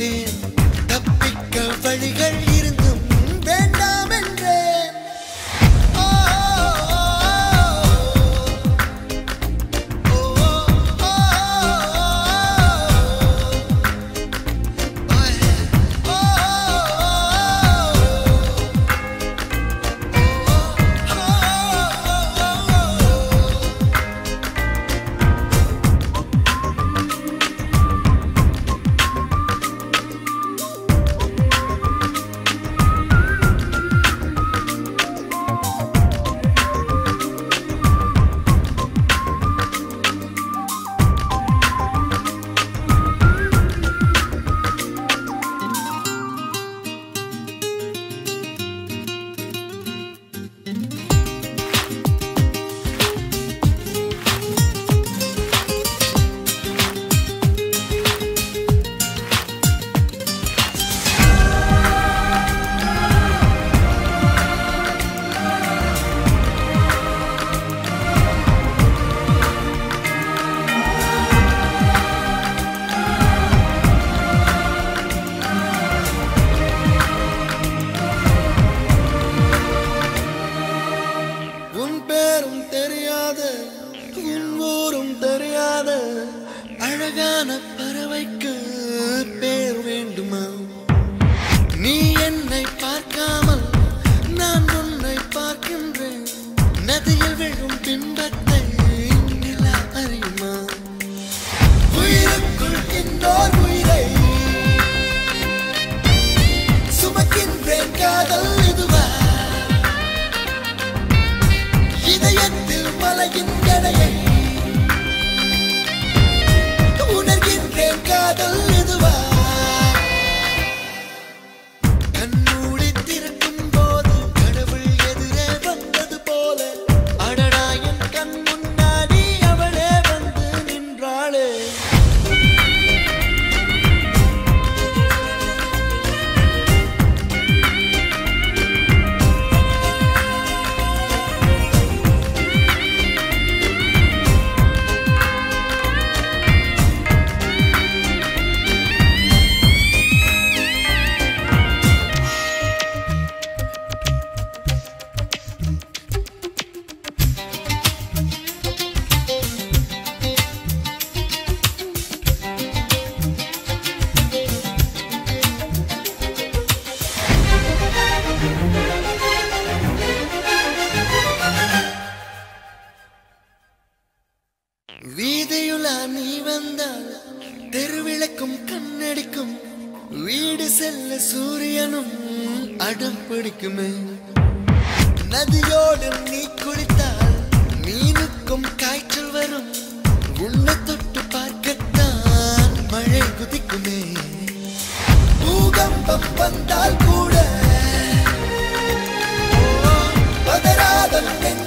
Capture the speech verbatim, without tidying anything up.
விட்டேன் தப்பிக்க வழிகள் இருந்தும் வேண்டாம் என்றேன் அழகான பறவைக்கு பேர் வேண்டுமா நீ என்னை பார்க்காமல் நான் உன்னை பார்க்கின்றேன் நதியில் விழும் பிம்பத்தை நிலா அறியுமா உயிருக்குள் இன்னோர் உயிரை சுமக்கின்றேன் காதல் இதுவா இதயத்தில் மலையின் எடையை காதல் இதுவா கண்ணூடி திறக்கும் போது கடவுள் எதிரே வந்தது போல அடடா என் கண் முன்னாடி அவளே வந்து நின்றாளே வீதியுலா நீ வந்தால் தெருவிளக்கும் கண்ணடிக்கும் வீடு செல்ல சூரியனும் அடம் பிடிக்குமே நதியோடு நீ குளித்தால் மீனுக்கும் காய்ச்சல் வரும் உன்னை தொட்டு பார்க்கத்தான் மழை குதிக்குமே பூகம்பம் வந்தால் கூட பதறாத